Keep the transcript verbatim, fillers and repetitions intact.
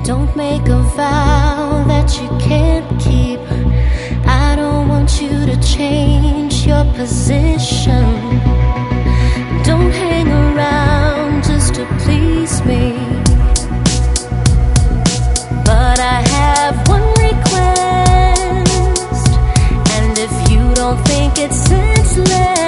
Don't make a vow that you can't keep. I don't want you to change your position. Don't hang around just to please me. But I have one request, and if you don't think it's senseless,